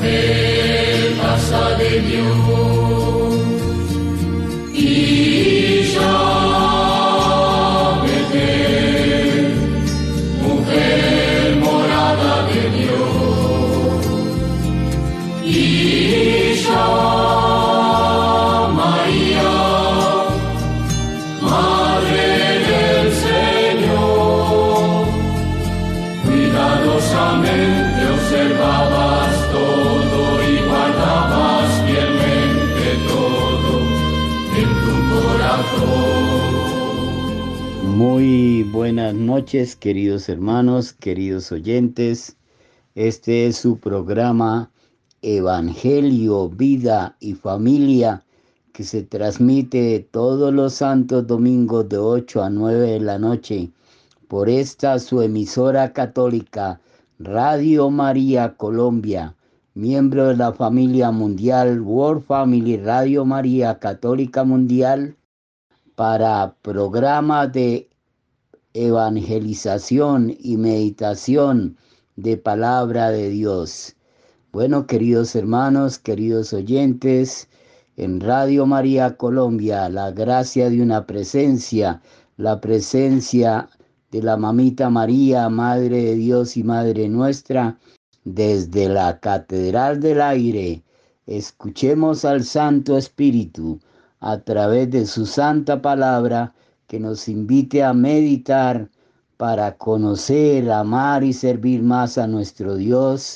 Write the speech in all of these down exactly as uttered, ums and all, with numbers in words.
mujer, casa de Dios, y ya Betel, mujer morada de Dios, y ya María, madre del Señor, cuidadosamente observabas todo y guardabas fielmente todo en tu corazón. Muy buenas noches, queridos hermanos, queridos oyentes. Este es su programa Evangelio, Vida y Familia, que se transmite todos los santos domingos de ocho a nueve de la noche por esta su emisora católica, Radio María Colombia, miembro de la familia mundial World Family Radio María Católica Mundial, para programas de evangelización y meditación de palabra de Dios. Bueno, queridos hermanos, queridos oyentes, en Radio María Colombia, la gracia de una presencia, la presencia de la Mamita María, Madre de Dios y Madre nuestra, desde la Catedral del Aire. Escuchemos al Santo Espíritu a través de su santa palabra, que nos invite a meditar para conocer, amar y servir más a nuestro Dios,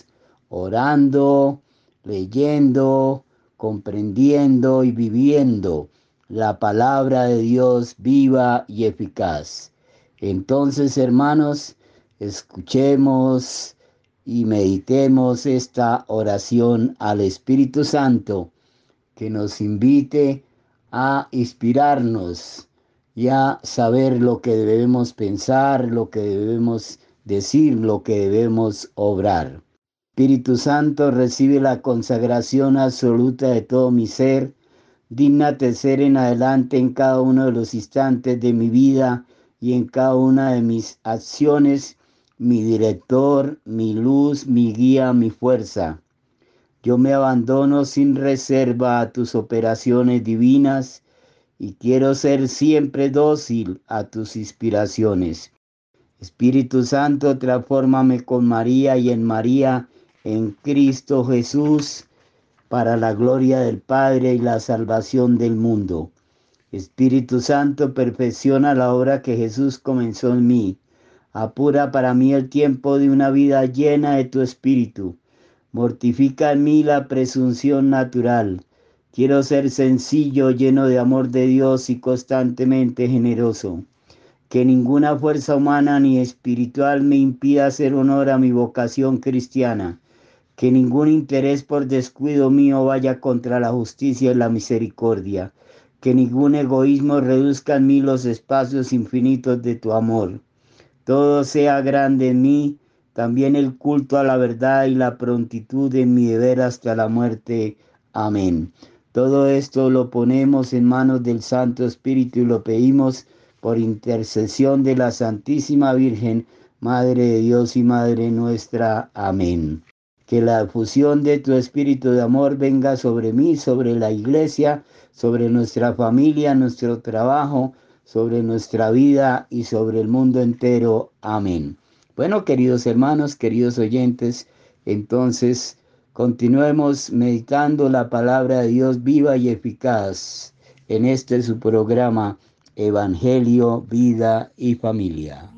orando, leyendo, comprendiendo y viviendo la palabra de Dios viva y eficaz. Entonces, hermanos, escuchemos y meditemos esta oración al Espíritu Santo, que nos invite a inspirarnos y a saber lo que debemos pensar, lo que debemos decir, lo que debemos obrar. Espíritu Santo, recibe la consagración absoluta de todo mi ser. Dígnate ser en adelante en cada uno de los instantes de mi vida y en cada una de mis acciones, mi director, mi luz, mi guía, mi fuerza. Yo me abandono sin reserva a tus operaciones divinas y quiero ser siempre dócil a tus inspiraciones. Espíritu Santo, transfórmame con María y en María, en Cristo Jesús, para la gloria del Padre y la salvación del mundo. Espíritu Santo, perfecciona la obra que Jesús comenzó en mí. Apura para mí el tiempo de una vida llena de tu Espíritu. Mortifica en mí la presunción natural. Quiero ser sencillo, lleno de amor de Dios y constantemente generoso. Que ninguna fuerza humana ni espiritual me impida hacer honor a mi vocación cristiana. Que ningún interés por descuido mío vaya contra la justicia y la misericordia. Que ningún egoísmo reduzca en mí los espacios infinitos de tu amor. Todo sea grande en mí, también el culto a la verdad y la prontitud en mi deber hasta la muerte. Amén. Todo esto lo ponemos en manos del Santo Espíritu y lo pedimos por intercesión de la Santísima Virgen, Madre de Dios y Madre nuestra. Amén. Que la efusión de tu Espíritu de amor venga sobre mí, sobre la Iglesia, sobre nuestra familia, nuestro trabajo, sobre nuestra vida y sobre el mundo entero. Amén. Bueno, queridos hermanos, queridos oyentes, entonces continuemos meditando la palabra de Dios viva y eficaz en este su programa Evangelio, Vida y Familia.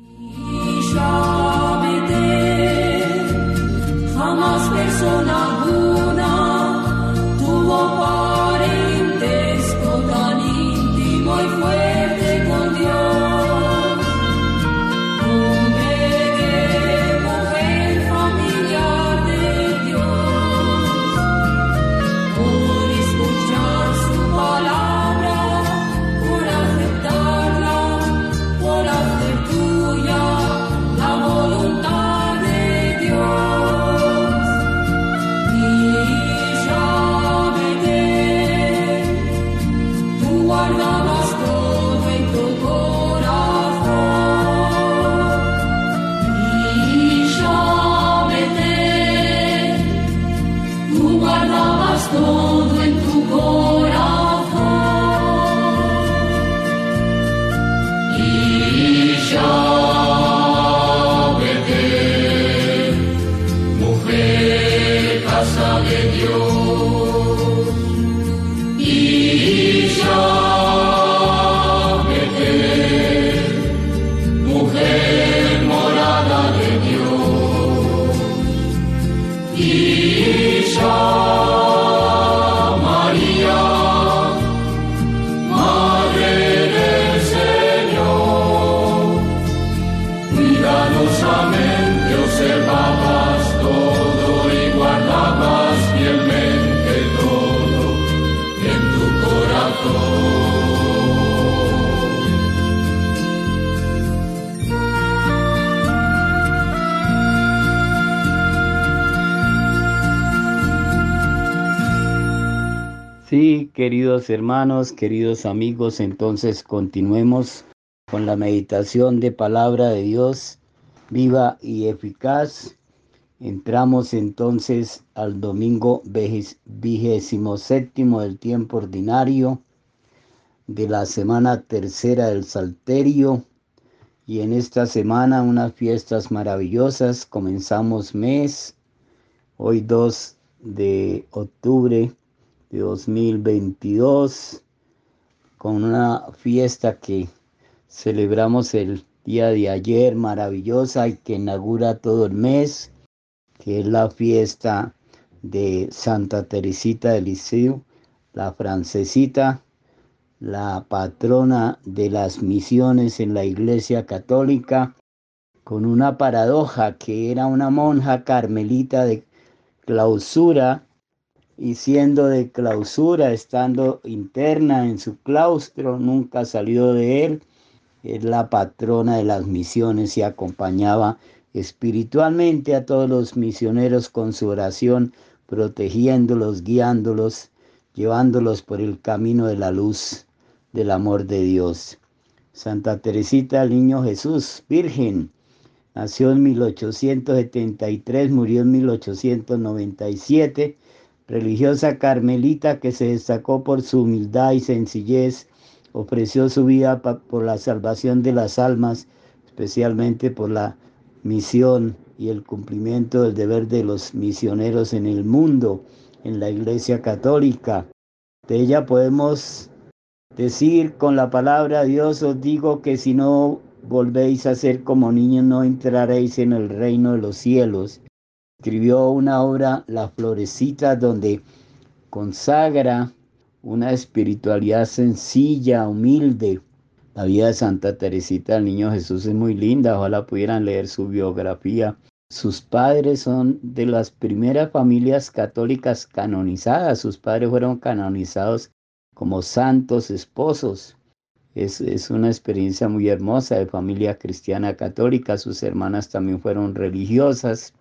Jamás persona alguna tuvo parentesco tan íntimo y fuerte con Dios. Hombre de mujer familiar de Dios, por escuchar su palabra, por aceptarla, por hacer tuya la voluntad de Dios. todo en tu corazón. Y ya vete, mujer, casa de Dios. Y ya vete, mujer, morada de Dios. Y ya observabas todo y guardabas fielmente todo en tu corazón. Sí, queridos hermanos, queridos amigos, entonces continuemos con la meditación de palabra de Dios viva y eficaz. Entramos entonces al domingo vigésimo séptimo del tiempo ordinario de la semana tercera del Salterio, y en esta semana unas fiestas maravillosas. Comenzamos mes, hoy dos de octubre de dos mil veintidós, con una fiesta que celebramos el día de ayer, maravillosa, y que inaugura todo el mes, que es la fiesta de Santa Teresita de Lisieux, la francesita, la patrona de las misiones en la Iglesia Católica, con una paradoja, que era una monja carmelita de clausura, y siendo de clausura, estando interna en su claustro, nunca salió de él. Es la patrona de las misiones y acompañaba espiritualmente a todos los misioneros con su oración, protegiéndolos, guiándolos, llevándolos por el camino de la luz del amor de Dios. Santa Teresita del Niño Jesús, virgen, nació en mil ochocientos setenta y tres, murió en mil ochocientos noventa y siete, religiosa carmelita que se destacó por su humildad y sencillez. Ofreció su vida por la salvación de las almas, especialmente por la misión y el cumplimiento del deber de los misioneros en el mundo, en la Iglesia Católica. De ella podemos decir con la palabra de Dios: os digo que si no volvéis a ser como niños, no entraréis en el reino de los cielos. Escribió una obra, La Florecita, donde consagra una espiritualidad sencilla, humilde. La vida de Santa Teresita del Niño Jesús es muy linda, ojalá pudieran leer su biografía. Sus padres son de las primeras familias católicas canonizadas. Sus padres fueron canonizados como santos esposos. Es, es una experiencia muy hermosa de familia cristiana católica. Sus hermanas también fueron religiosas.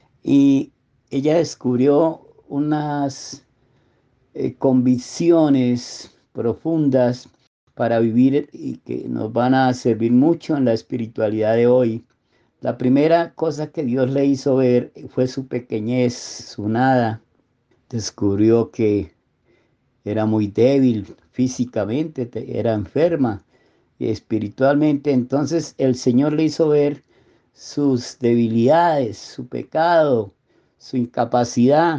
Y ella descubrió unas Eh, convicciones profundas para vivir y que nos van a servir mucho en la espiritualidad de hoy. La primera cosa que Dios le hizo ver fue su pequeñez, su nada. Descubrió que era muy débil físicamente, era enferma y espiritualmente. Entonces el Señor le hizo ver sus debilidades, su pecado, su incapacidad.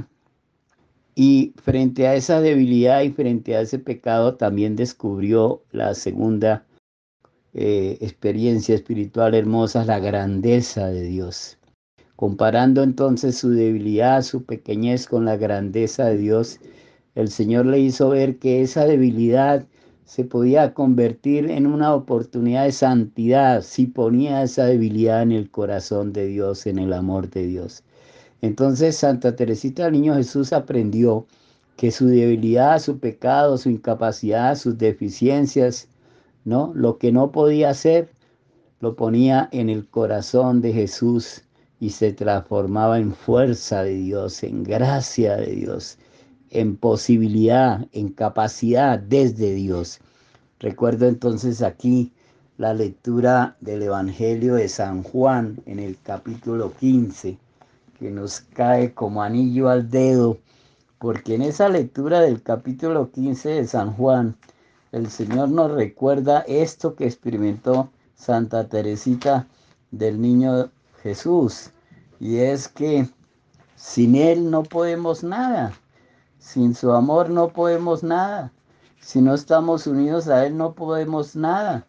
Y frente a esa debilidad y frente a ese pecado también descubrió la segunda eh, experiencia espiritual hermosa, la grandeza de Dios. Comparando entonces su debilidad, su pequeñez con la grandeza de Dios, el Señor le hizo ver que esa debilidad se podía convertir en una oportunidad de santidad si ponía esa debilidad en el corazón de Dios, en el amor de Dios. Entonces Santa Teresita del Niño Jesús aprendió que su debilidad, su pecado, su incapacidad, sus deficiencias, ¿no? Lo que no podía hacer, lo ponía en el corazón de Jesús y se transformaba en fuerza de Dios, en gracia de Dios, en posibilidad, en capacidad desde Dios. Recuerdo entonces aquí la lectura del Evangelio de San Juan en el capítulo quince, que nos cae como anillo al dedo porque en esa lectura del capítulo quince de San Juan, el Señor nos recuerda esto que experimentó Santa Teresita del Niño Jesús, y es que sin Él no podemos nada, sin su amor no podemos nada, si no estamos unidos a Él no podemos nada.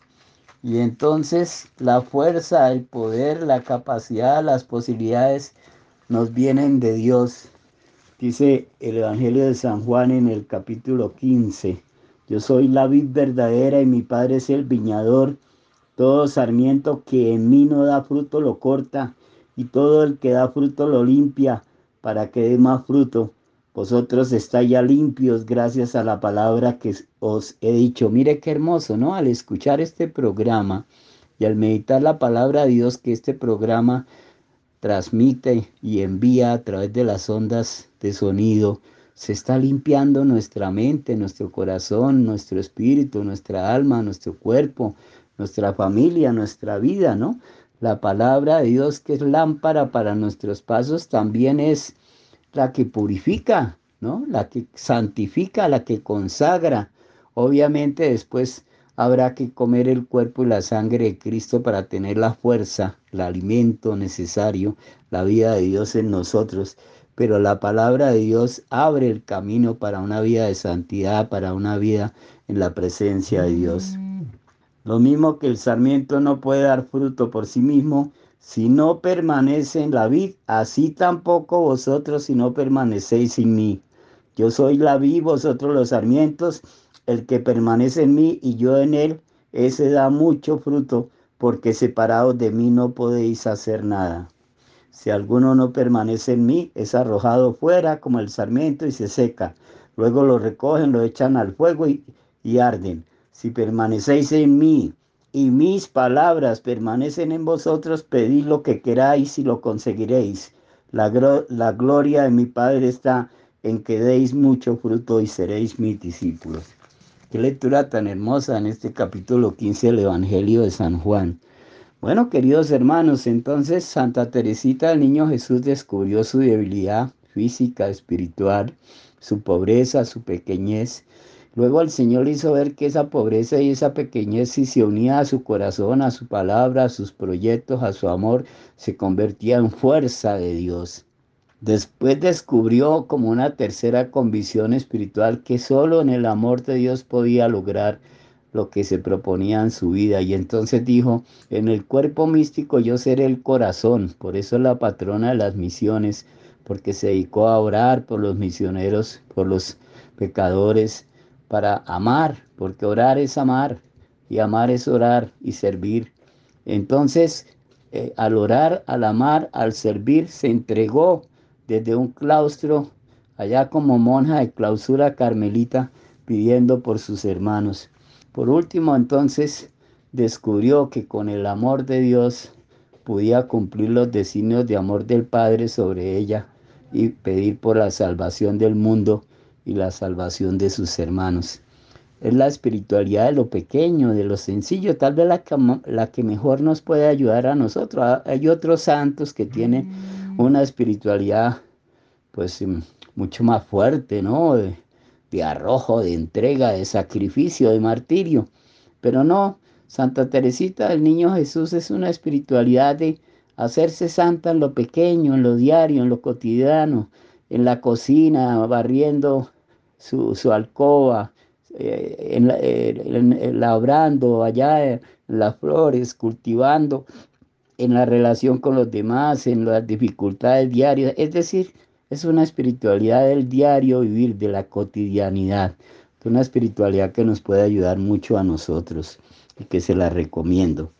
Y entonces la fuerza, el poder, la capacidad, las posibilidades nos vienen de Dios. Dice el Evangelio de San Juan en el capítulo quince, yo soy la vid verdadera y mi Padre es el viñador. Todo sarmiento que en mí no da fruto lo corta, y todo el que da fruto lo limpia, para que dé más fruto. Vosotros estáis ya limpios gracias a la palabra que os he dicho. Mire qué hermoso, ¿no? Al escuchar este programa y al meditar la palabra de Dios que este programa transmite y envía a través de las ondas de sonido, se está limpiando nuestra mente, nuestro corazón, nuestro espíritu, nuestra alma, nuestro cuerpo, nuestra familia, nuestra vida, ¿no? La palabra de Dios, que es lámpara para nuestros pasos, también es la que purifica, ¿no? La que santifica, la que consagra. Obviamente después habrá que comer el cuerpo y la sangre de Cristo para tener la fuerza, el alimento necesario, la vida de Dios en nosotros. Pero la palabra de Dios abre el camino para una vida de santidad, para una vida en la presencia de Dios. Lo mismo que el sarmiento no puede dar fruto por sí mismo si no permanece en la vid, así tampoco vosotros si no permanecéis en mí. Yo soy la vid, vosotros los sarmientos. El que permanece en mí y yo en él, ese da mucho fruto, porque separados de mí no podéis hacer nada. Si alguno no permanece en mí, es arrojado fuera como el sarmiento y se seca. Luego lo recogen, lo echan al fuego y, y arden. Si permanecéis en mí y mis palabras permanecen en vosotros, pedid lo que queráis y lo conseguiréis. La, la gloria de mi Padre está en que deis mucho fruto y seréis mis discípulos. Qué lectura tan hermosa en este capítulo quince del Evangelio de San Juan. Bueno, queridos hermanos, entonces Santa Teresita del Niño Jesús descubrió su debilidad física, espiritual, su pobreza, su pequeñez. Luego el Señor le hizo ver que esa pobreza y esa pequeñez, si se unía a su corazón, a su palabra, a sus proyectos, a su amor, se convertía en fuerza de Dios. Después descubrió como una tercera convicción espiritual que solo en el amor de Dios podía lograr lo que se proponía en su vida. Y entonces dijo, en el cuerpo místico yo seré el corazón. Por eso es la patrona de las misiones, porque se dedicó a orar por los misioneros, por los pecadores, para amar, porque orar es amar, y amar es orar y servir. Entonces, eh, al orar, al amar, al servir, se entregó desde un claustro, allá como monja de clausura carmelita, pidiendo por sus hermanos. Por último, entonces, descubrió que con el amor de Dios podía cumplir los designios de amor del Padre sobre ella y pedir por la salvación del mundo y la salvación de sus hermanos. Es la espiritualidad de lo pequeño, de lo sencillo, tal vez la que, la que mejor nos puede ayudar a nosotros. Hay otros santos que tienen una espiritualidad pues mucho más fuerte, ¿no? De, de arrojo, de entrega, de sacrificio, de martirio. Pero no, Santa Teresita del Niño Jesús es una espiritualidad de hacerse santa en lo pequeño, en lo diario, en lo cotidiano, en la cocina, barriendo su, su alcoba, eh, en, en, en, labrando allá en las flores, cultivando, en la relación con los demás, en las dificultades diarias. Es decir, es una espiritualidad del diario vivir, de la cotidianidad. Es una espiritualidad que nos puede ayudar mucho a nosotros y que se la recomiendo.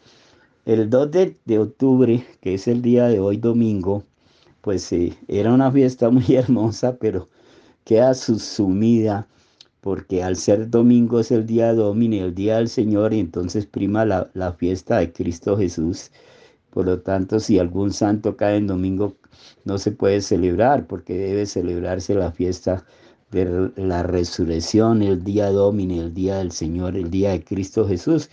El dos de, de octubre, que es el día de hoy domingo, pues eh, era una fiesta muy hermosa, pero queda sumida porque al ser domingo es el día Domini, el día del Señor, y entonces prima la, la fiesta de Cristo Jesús. Por lo tanto, si algún santo cae en domingo, no se puede celebrar, porque debe celebrarse la fiesta de la resurrección, el día Domini, el día del Señor, el día de Cristo Jesús.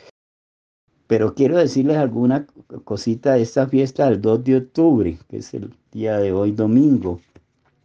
Pero quiero decirles alguna cosita de esta fiesta del dos de octubre, que es el día de hoy domingo.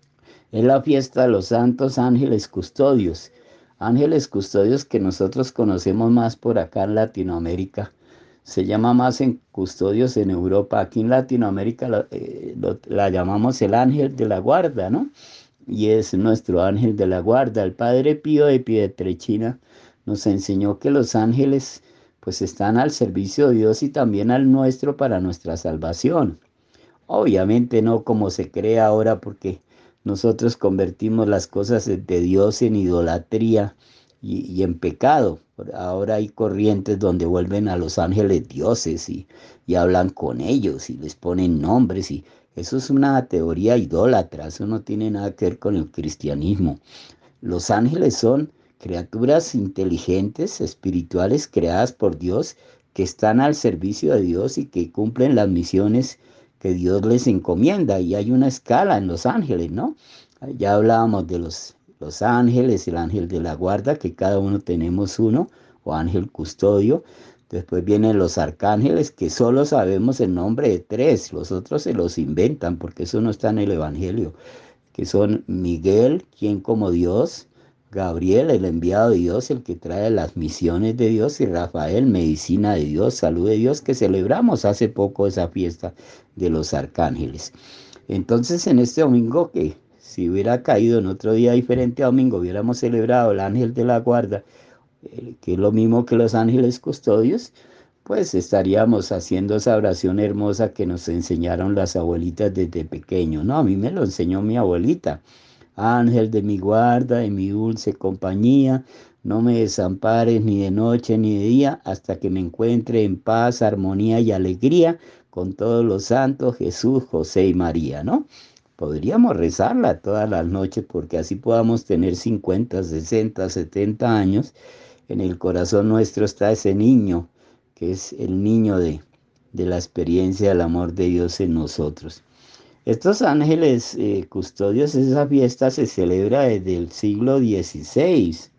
Es la fiesta de los santos ángeles custodios. Ángeles custodios que nosotros conocemos más por acá en Latinoamérica. Se llama más en custodios en Europa. Aquí en Latinoamérica la, eh, lo, la llamamos el ángel de la guarda, ¿no? Y es nuestro ángel de la guarda. El Padre Pío de Pietrelcina nos enseñó que los ángeles pues están al servicio de Dios y también al nuestro para nuestra salvación. Obviamente no como se cree ahora, porque nosotros convertimos las cosas de Dios en idolatría y, y en pecado. Ahora hay corrientes donde vuelven a los ángeles dioses y, y hablan con ellos y les ponen nombres, y eso es una teoría idólatra. Eso no tiene nada que ver con el cristianismo. Los ángeles son criaturas inteligentes, espirituales, creadas por Dios, que están al servicio de Dios y que cumplen las misiones que Dios les encomienda. Y hay una escala en los ángeles, ¿no? Ya hablábamos de los, los ángeles, el ángel de la guarda, que cada uno tenemos uno, o ángel custodio. Después vienen los arcángeles, que solo sabemos el nombre de tres, los otros se los inventan, porque eso no está en el Evangelio, que son Miguel, quien como Dios, Gabriel, el enviado de Dios, el que trae las misiones de Dios, y Rafael, medicina de Dios, salud de Dios, que celebramos hace poco esa fiesta de los arcángeles. Entonces, en este domingo, que si hubiera caído en otro día diferente a domingo, hubiéramos celebrado el ángel de la guarda, eh, que es lo mismo que los ángeles custodios, pues estaríamos haciendo esa oración hermosa que nos enseñaron las abuelitas desde pequeño. No, a mí me lo enseñó mi abuelita. Ángel de mi guarda, de mi dulce compañía, no me desampares ni de noche ni de día, hasta que me encuentre en paz, armonía y alegría con todos los santos, Jesús, José y María, ¿no? Podríamos rezarla todas las noches, porque así podamos tener cincuenta, sesenta, setenta años. En el corazón nuestro está ese niño, que es el niño de, de la experiencia del amor de Dios en nosotros. Estos ángeles eh, custodios, esa fiesta se celebra desde el siglo dieciséis.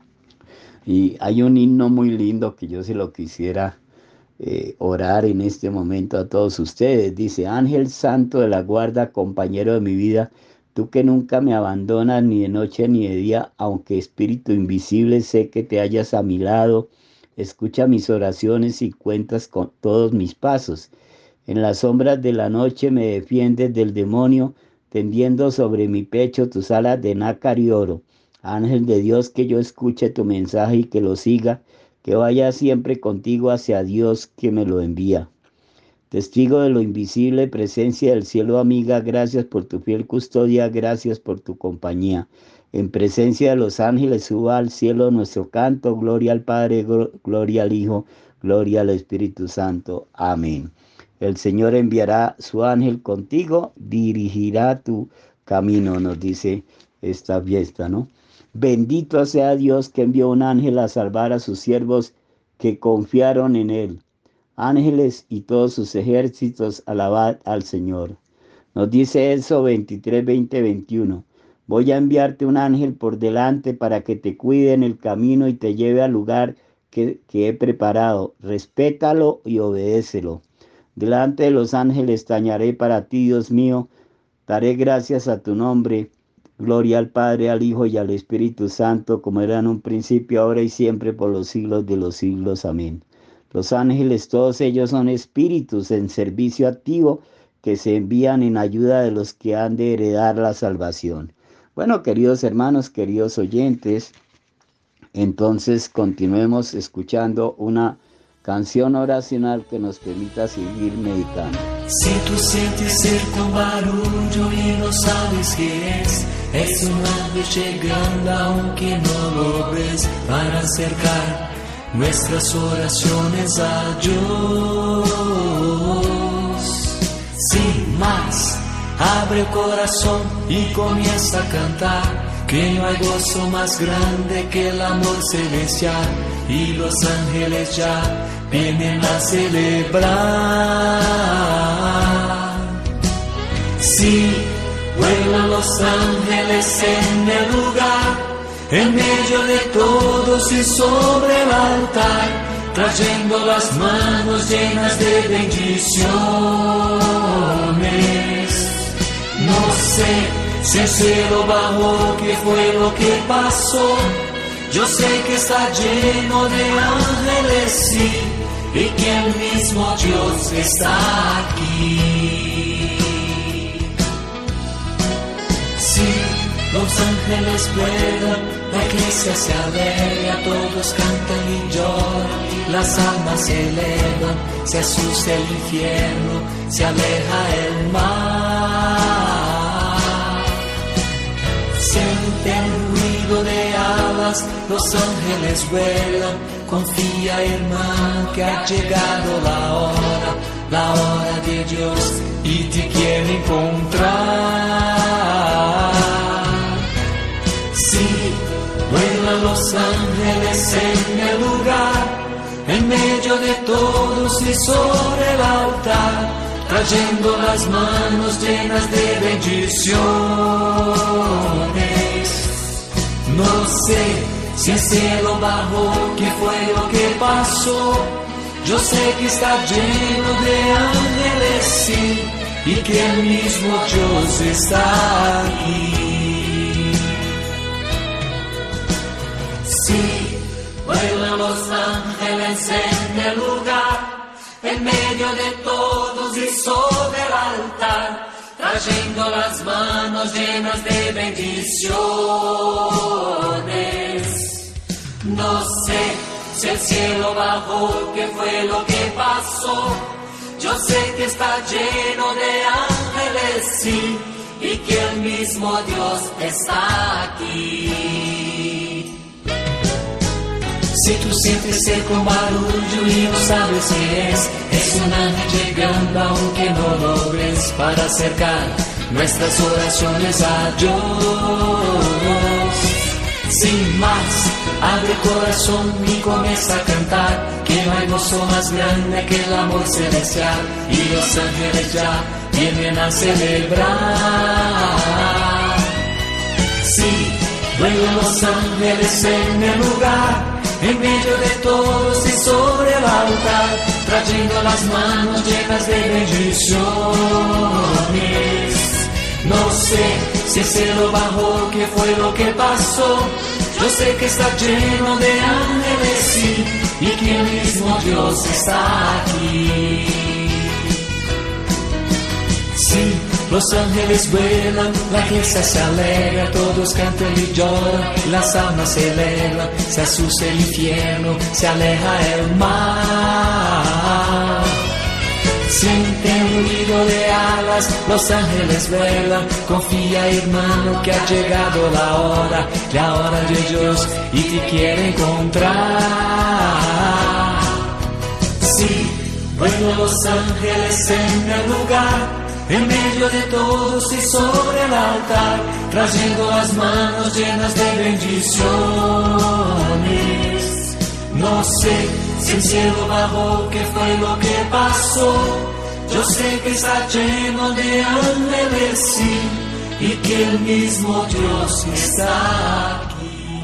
Y hay un himno muy lindo que yo se lo quisiera eh, orar en este momento a todos ustedes. Dice: Ángel santo de la guarda, compañero de mi vida, tú que nunca me abandonas ni de noche ni de día, aunque espíritu invisible sé que te hallas a mi lado, escucha mis oraciones y cuentas con todos mis pasos. En las sombras de la noche me defiendes del demonio, tendiendo sobre mi pecho tus alas de nácar y oro. Ángel de Dios, que yo escuche tu mensaje y que lo siga, que vaya siempre contigo hacia Dios que me lo envía. Testigo de lo invisible, presencia del cielo amiga, gracias por tu fiel custodia, gracias por tu compañía. En presencia de los ángeles suba al cielo nuestro canto, gloria al Padre, gloria al Hijo, gloria al Espíritu Santo. Amén. El Señor enviará su ángel contigo, dirigirá tu camino, nos dice esta fiesta, ¿no? Bendito sea Dios que envió un ángel a salvar a sus siervos que confiaron en él. Ángeles y todos sus ejércitos, alabad al Señor. Nos dice eso veintitrés, veinte, veintiuno. Voy a enviarte un ángel por delante para que te cuide en el camino y te lleve al lugar que, que he preparado. Respétalo y obedécelo. Delante de los ángeles tañaré para ti, Dios mío. Daré gracias a tu nombre. Gloria al Padre, al Hijo y al Espíritu Santo, como era en un principio, ahora y siempre, por los siglos de los siglos. Amén. Los ángeles, todos ellos son espíritus en servicio activo que se envían en ayuda de los que han de heredar la salvación. Bueno, queridos hermanos, queridos oyentes, entonces continuemos escuchando una canción oracional que nos permita seguir meditando. Si tú sientes cerca un barullo y no sabes qué es, es un ángel llegando aunque no lo ves, para acercar nuestras oraciones a Dios. Sin más, abre el corazón y comienza a cantar, que no hay gozo más grande que el amor celestial, y los ángeles ya vienen a celebrar. Sí, vuelan los ángeles en el lugar, en medio de todos y sobre el altar, trayendo las manos llenas de bendiciones. No sé si el cielo bajó, ¿qué fue lo que pasó? Yo sé que está lleno de ángeles, sí, y que el mismo Dios está aquí. Sí, los ángeles vuelan, la iglesia se alegra, todos cantan y lloran, las almas se elevan, se asusta el infierno, se aleja el mar. Siente el ruido de alas, los ángeles vuelan, confía hermano que ha llegado la hora, la hora de Dios y te quiere encontrar. Sí, vuelan los ángeles en el lugar, en medio de todos y sobre el altar, trayendo las manos llenas de bendiciones. No sé si el cielo bajó, qué fue lo que pasó. Yo sé que está lleno de ángeles, sí, y que el mismo Dios está aquí. Sí, vuelan los ángeles en el lugar, en medio de todos y sobre el altar, trayendo las manos llenas de bendiciones. No sé si el cielo bajó, qué fue lo que pasó. Yo sé que está lleno de ángeles, sí, y que el mismo Dios está aquí. Si tú sientes eco, barullo y no sabes qué es, es un ángel llegando aunque no lo ves, para acercar nuestras oraciones a Dios. Sin más, abre el corazón y comienza a cantar, que no hay gozo más grande que el amor celestial, y los ángeles ya vienen a celebrar. Sí, vuelan los ángeles en el lugar, en medio de todos y sobre el altar, trayendo las manos llenas de bendiciones. No sé si el cielo bajó, qué fue lo que pasó. Yo sé que está lleno de ángeles, sí, y que el mismo Dios está aquí. Sí, los ángeles vuelan, la iglesia se alegra, todos cantan y lloran, las almas se elevan, se asusta el infierno, se aleja el mar. Siente el ruido de alas, los ángeles vuelan, confía hermano que ha llegado la hora, la hora de Dios y te quiere encontrar. Sí, vuelan los ángeles en el lugar, en medio de todos y sobre el altar, trayendo las manos llenas de bendiciones. No sé si el cielo bajó, qué fue lo que pasó. Yo sé que está lleno de ángeles, sí, y que el mismo Dios está aquí.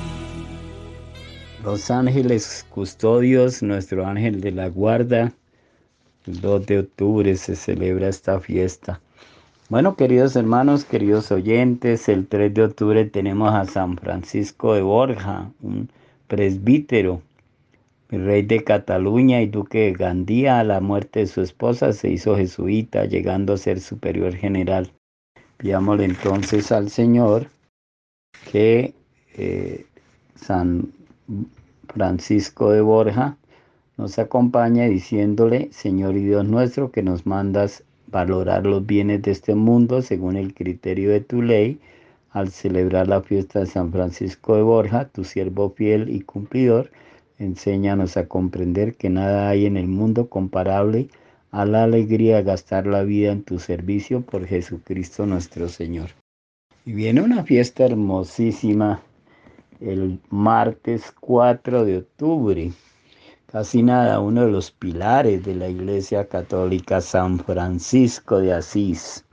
Los ángeles custodios, nuestro ángel de la guarda. El dos de octubre se celebra esta fiesta. Bueno, queridos hermanos, queridos oyentes, el tres de octubre tenemos a San Francisco de Borja, un presbítero, el rey de Cataluña y duque de Gandía. A la muerte de su esposa se hizo jesuita, llegando a ser superior general. Pidámosle entonces al Señor que eh, San Francisco de Borja nos acompaña diciéndole: Señor y Dios nuestro, que nos mandas valorar los bienes de este mundo según el criterio de tu ley, al celebrar la fiesta de San Francisco de Borja, tu siervo fiel y cumplidor, enséñanos a comprender que nada hay en el mundo comparable a la alegría de gastar la vida en tu servicio por Jesucristo nuestro Señor. Y viene una fiesta hermosísima el martes cuatro de octubre. Casi nada, uno de los pilares de la Iglesia Católica, San Francisco de Asís.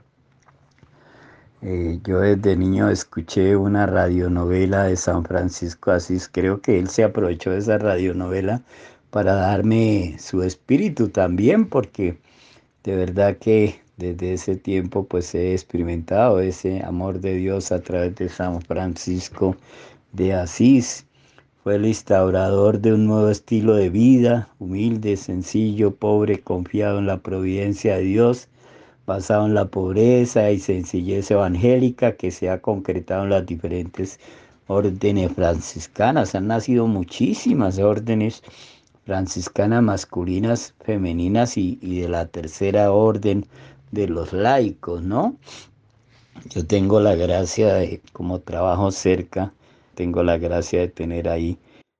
Eh, yo desde niño escuché una radionovela de San Francisco de Asís. Creo que él se aprovechó de esa radionovela para darme su espíritu también, porque de verdad que Desde ese tiempo pues he experimentado ese amor de Dios a través de San Francisco de Asís. Fue el instaurador de un nuevo estilo de vida, humilde, sencillo, pobre, confiado en la providencia de Dios, basado en la pobreza y sencillez evangélica que se ha concretado en las diferentes órdenes franciscanas. Han nacido muchísimas órdenes franciscanas masculinas, femeninas y, y de la tercera orden de los laicos, ¿no? Yo tengo la gracia de, como trabajo cerca, tengo la gracia de tener ahí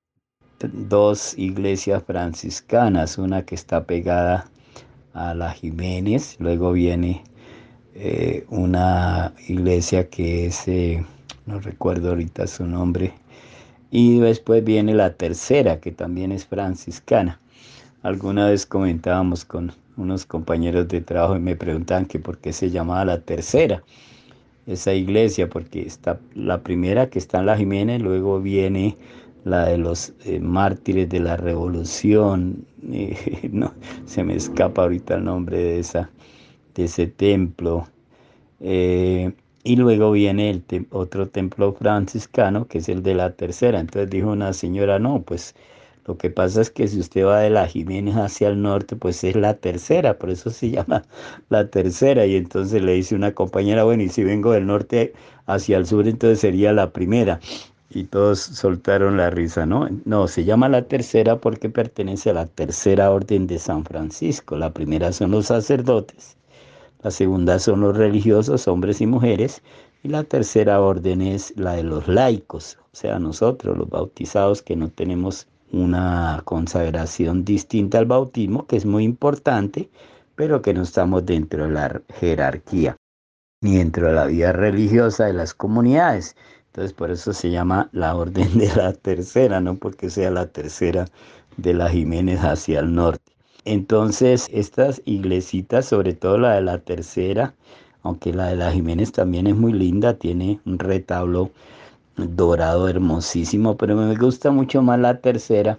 dos iglesias franciscanas, una que está pegada a la Jiménez, luego viene eh, una iglesia que es, eh, no recuerdo ahorita su nombre, y después viene la tercera, que también es franciscana. Alguna vez comentábamos con unos compañeros de trabajo y me preguntaban que por qué se llamaba la tercera esa iglesia, porque está la primera que está en la Jiménez, luego viene la de los eh, mártires de la revolución, eh, no, se me escapa ahorita el nombre de, esa, de ese templo, eh, y luego viene el te otro templo franciscano que es el de la tercera. Entonces dijo una señora, no, pues lo que pasa es que si usted va de la Jiménez hacia el norte, pues es la tercera, por eso se llama la tercera. Y entonces le dice una compañera, bueno, y si vengo del norte hacia el sur, entonces sería la primera. Y todos soltaron la risa, ¿no? No, se llama la tercera porque pertenece a la tercera orden de San Francisco. La primera son los sacerdotes, la segunda son los religiosos, hombres y mujeres, y la tercera orden es la de los laicos, o sea, nosotros, los bautizados, que no tenemos una consagración distinta al bautismo, que es muy importante, pero que no estamos dentro de la jerarquía, ni dentro de la vida religiosa de las comunidades. Entonces, por eso se llama la orden de la tercera, no porque sea la tercera de la Jiménez hacia el norte. Entonces, estas iglesitas, sobre todo la de la tercera, aunque la de la Jiménez también es muy linda, tiene un retablo dorado hermosísimo, pero me gusta mucho más la tercera,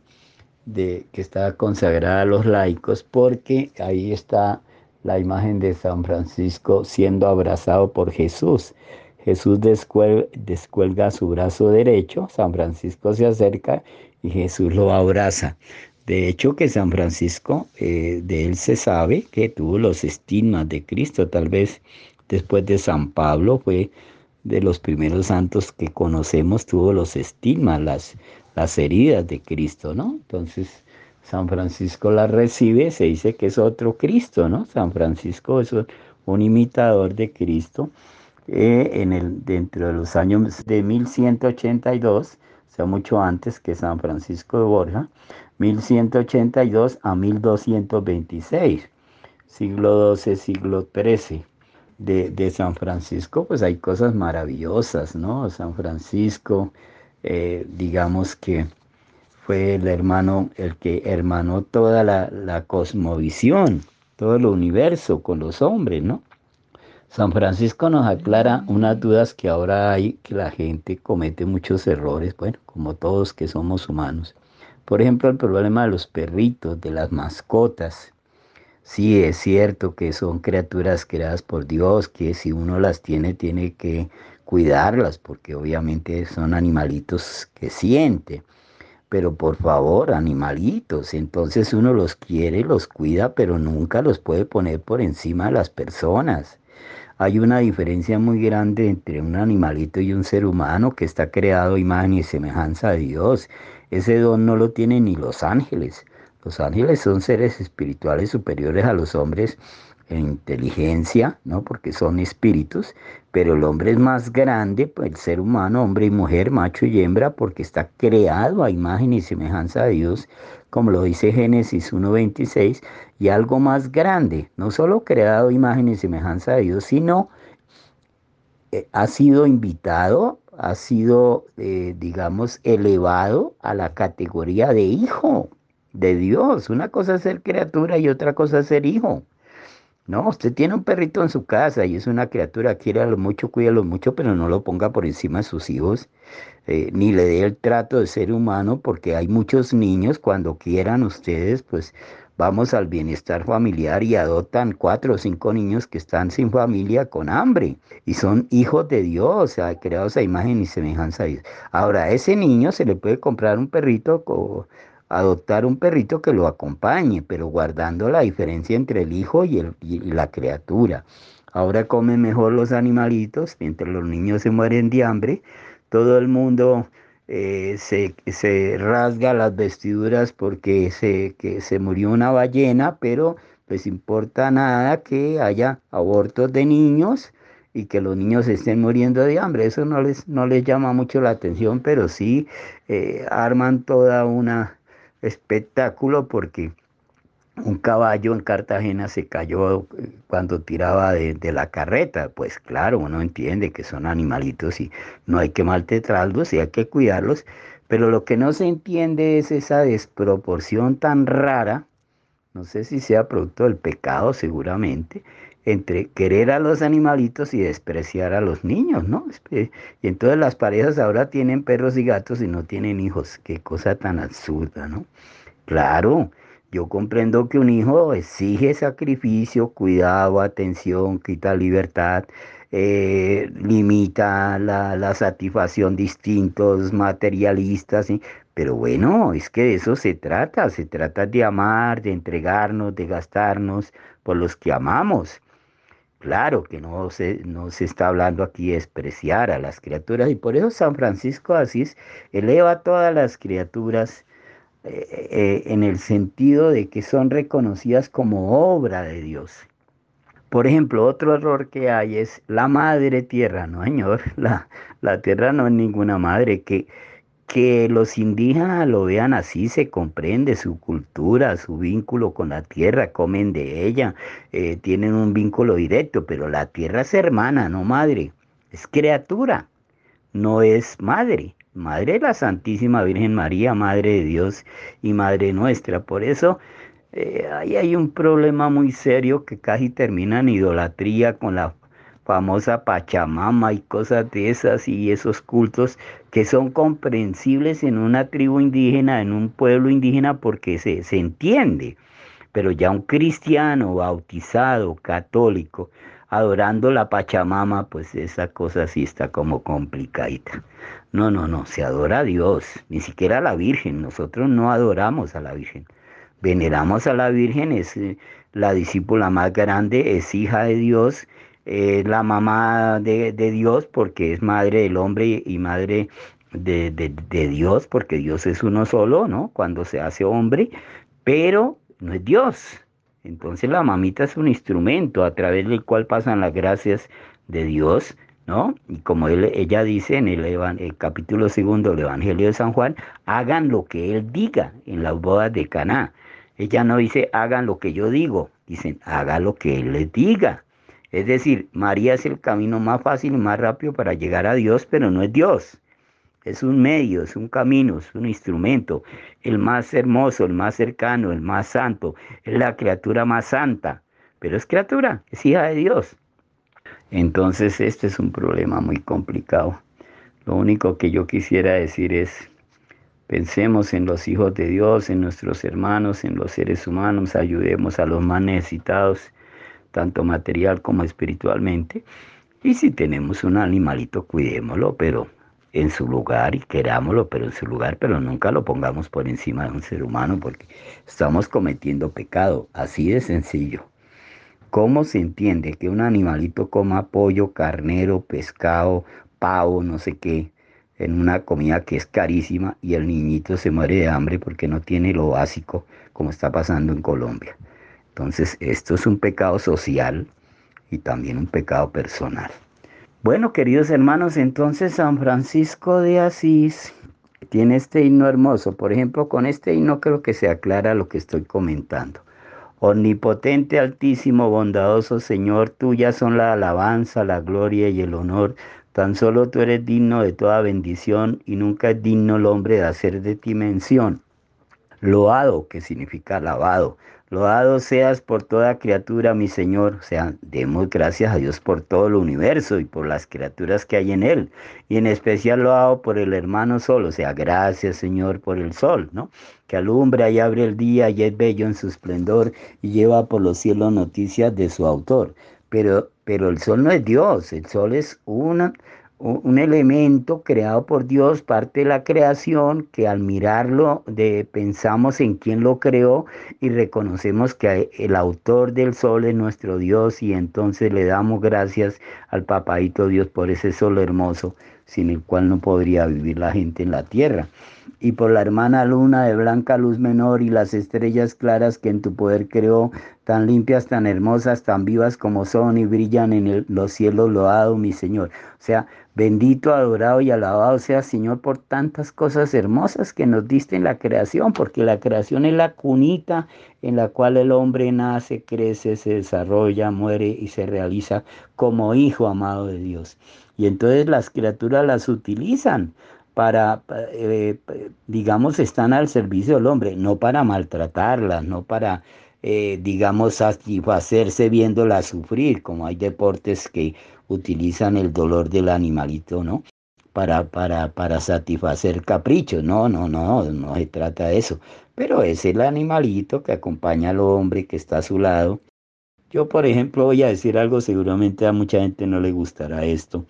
de, que está consagrada a los laicos, porque ahí está la imagen de San Francisco siendo abrazado por Jesús. Jesús descuel, descuelga su brazo derecho, San Francisco se acerca y Jesús lo abraza. De hecho, que San Francisco, eh, de él se sabe que tuvo los estigmas de Cristo. Tal vez después de San Pablo fue de los primeros santos que conocemos, tuvo los estigmas, las, las heridas de Cristo, ¿no? Entonces, San Francisco las recibe, se dice que es otro Cristo, ¿no? San Francisco es un, un imitador de Cristo. Eh, en el, dentro de los años de mil ciento ochenta y dos, o sea, mucho antes que San Francisco de Borja, mil ciento ochenta y dos a mil doscientos veintiséis, siglo doce, siglo trece. De, de San Francisco, pues hay cosas maravillosas, ¿no? San Francisco, eh, digamos que fue el hermano, el que hermanó toda la, la cosmovisión, todo el universo con los hombres, ¿no? San Francisco nos aclara unas dudas que ahora hay, que la gente comete muchos errores, bueno, como todos que somos humanos. Por ejemplo, el problema de los perritos, de las mascotas. Sí, es cierto que son criaturas creadas por Dios, que si uno las tiene, tiene que cuidarlas, porque obviamente son animalitos que sienten. Pero por favor, animalitos, entonces uno los quiere, los cuida, pero nunca los puede poner por encima de las personas. Hay una diferencia muy grande entre un animalito y un ser humano que está creado a imagen y semejanza de Dios. Ese don no lo tienen ni los ángeles. Los ángeles son seres espirituales superiores a los hombres en inteligencia, ¿no? Porque son espíritus, pero el hombre es más grande, pues el ser humano, hombre y mujer, macho y hembra, porque está creado a imagen y semejanza de Dios, como lo dice Génesis uno veintiséis, y algo más grande, no solo creado a imagen y semejanza de Dios, sino eh, ha sido invitado, ha sido, eh, digamos, elevado a la categoría de hijo de Dios. Una cosa es ser criatura y otra cosa es ser hijo. No, usted tiene un perrito en su casa y es una criatura, quiéralo mucho, cuídalo mucho, pero no lo ponga por encima de sus hijos, eh, ni le dé el trato de ser humano, porque hay muchos niños, cuando quieran ustedes, pues vamos al bienestar familiar y adoptan cuatro o cinco niños que están sin familia con hambre y son hijos de Dios, o sea, creados a imagen y semejanza de Dios. Ahora, a ese niño se le puede comprar un perrito o adoptar un perrito que lo acompañe, pero guardando la diferencia entre el hijo y, el, y la criatura. Ahora comen mejor los animalitos, mientras los niños se mueren de hambre, todo el mundo eh, se, se rasga las vestiduras porque se, que se murió una ballena, pero les importa nada que haya abortos de niños y que los niños estén muriendo de hambre. Eso no les, no les llama mucho la atención, pero sí eh, arman toda una espectáculo porque un caballo en Cartagena se cayó cuando tiraba de, de la carreta. Pues claro, uno entiende que son animalitos y no hay que maltratarlos y hay que cuidarlos, pero lo que no se entiende es esa desproporción tan rara, no sé si sea producto del pecado seguramente, entre querer a los animalitos y despreciar a los niños, ¿no? Y entonces las parejas ahora tienen perros y gatos y no tienen hijos. Qué cosa tan absurda, ¿no? Claro, yo comprendo que un hijo exige sacrificio, cuidado, atención, quita libertad, eh, limita la, la satisfacción de instintos materialistas, ¿sí? Pero bueno, es que de eso se trata, se trata de amar, de entregarnos, de gastarnos por los que amamos. Claro que no se, no se está hablando aquí de despreciar a las criaturas y por eso San Francisco de Asís eleva a todas las criaturas eh, eh, en el sentido de que son reconocidas como obra de Dios. Por ejemplo, otro error que hay es la madre tierra, no señor, la, la tierra no es ninguna madre, que, que los indígenas lo vean así, se comprende su cultura, su vínculo con la tierra, comen de ella, eh, tienen un vínculo directo, pero la tierra es hermana, no madre, es criatura, no es madre. Madre es la Santísima Virgen María, Madre de Dios y Madre nuestra. Por eso eh, ahí hay un problema muy serio que casi termina en idolatría con la famosa Pachamama y cosas de esas y esos cultos que son comprensibles en una tribu indígena, en un pueblo indígena, porque se, se entiende. Pero ya un cristiano bautizado, católico, adorando la Pachamama, pues esa cosa sí está como complicadita. No, no, no, se adora a Dios, ni siquiera a la Virgen. Nosotros no adoramos a la Virgen. Veneramos a la Virgen, es eh, la discípula más grande, es hija de Dios, es la mamá de, de Dios porque es madre del hombre y madre de, de, de Dios, porque Dios es uno solo, ¿no? Cuando se hace hombre, pero no es Dios. Entonces la mamita es un instrumento a través del cual pasan las gracias de Dios, ¿no? Y como él, ella dice en el, evan- el capítulo segundo del Evangelio de San Juan, hagan lo que él diga en las bodas de Caná. Ella no dice hagan lo que yo digo, dicen haga lo que él les diga. Es decir, María es el camino más fácil y más rápido para llegar a Dios, pero no es Dios. Es un medio, es un camino, es un instrumento, el más hermoso, el más cercano, el más santo, es la criatura más santa, pero es criatura, es hija de Dios. Entonces este es un problema muy complicado. Lo único que yo quisiera decir es, pensemos en los hijos de Dios, en nuestros hermanos, en los seres humanos, ayudemos a los más necesitados, tanto material como espiritualmente. Y si tenemos un animalito, cuidémoslo, pero en su lugar y querámoslo, pero en su lugar, pero nunca lo pongamos por encima de un ser humano porque estamos cometiendo pecado, así de sencillo. ¿Cómo se entiende que un animalito coma pollo, carnero, pescado, pavo, no sé qué, en una comida que es carísima y el niñito se muere de hambre porque no tiene lo básico como está pasando en Colombia? Entonces, esto es un pecado social y también un pecado personal. Bueno, queridos hermanos, entonces San Francisco de Asís tiene este himno hermoso. Por ejemplo, con este himno creo que se aclara lo que estoy comentando. Omnipotente, altísimo, bondadoso Señor, tuya son la alabanza, la gloria y el honor. Tan solo tú eres digno de toda bendición y nunca es digno el hombre de hacer de ti mención. Loado, que significa alabado, Loado seas por toda criatura, mi Señor. O sea, demos gracias a Dios por todo el universo y por las criaturas que hay en él. Y en especial loado por el hermano sol. O sea, gracias, Señor, por el sol, ¿no? Que alumbra y abre el día y es bello en su esplendor y lleva por los cielos noticias de su autor. Pero, pero el sol no es Dios, el sol es una, un elemento creado por Dios, parte de la creación, que al mirarlo de, pensamos en quién lo creó y reconocemos que el autor del sol es nuestro Dios y entonces le damos gracias al papaito Dios por ese sol hermoso, sin el cual no podría vivir la gente en la tierra. Y por la hermana luna de blanca luz menor y las estrellas claras que en tu poder creó, tan limpias, tan hermosas, tan vivas como son y brillan en el, los cielos, loado mi Señor. O sea, bendito, adorado y alabado sea Señor por tantas cosas hermosas que nos diste en la creación, porque la creación es la cunita en la cual el hombre nace, crece, se desarrolla, muere y se realiza como hijo amado de Dios. Y entonces las criaturas las utilizan para, eh, digamos, están al servicio del hombre, no para maltratarlas, no para, eh, digamos, satisfacerse viéndolas sufrir, como hay deportes que utilizan el dolor del animalito, ¿no? Para, para, para satisfacer caprichos, no, no, no, no se trata de eso, pero es el animalito que acompaña al hombre que está a su lado. Yo, por ejemplo, voy a decir algo, seguramente a mucha gente no le gustará esto.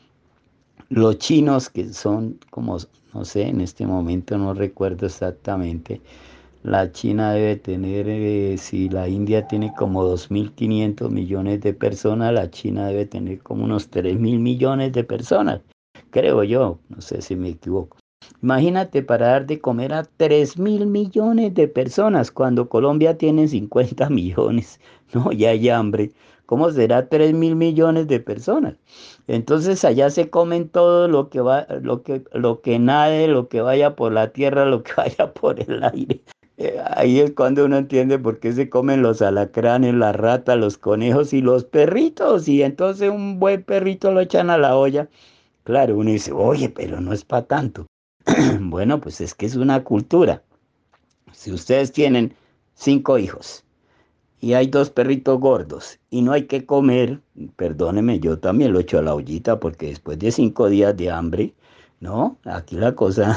Los chinos, que son como, no sé, en este momento no recuerdo exactamente, la China debe tener, eh, si la India tiene como dos mil quinientos millones de personas, la China debe tener como unos tres mil millones de personas, creo yo, no sé si me equivoco. Imagínate para dar de comer a tres mil millones de personas cuando Colombia tiene cincuenta millones, no, ya hay hambre. ¿Cómo será tres mil millones de personas? Entonces allá se comen todo lo que va, lo que, lo que nade, lo que vaya por la tierra, lo que vaya por el aire. Eh, ahí es cuando uno entiende por qué se comen los alacranes, las ratas, los conejos y los perritos. Y entonces un buen perrito lo echan a la olla. Claro, uno dice, oye, pero no es para tanto. Bueno, pues es que es una cultura. Si ustedes tienen cinco hijos y hay dos perritos gordos y no hay que comer, perdóneme, yo también lo echo a la ollita porque después de cinco días de hambre, no, aquí la cosa,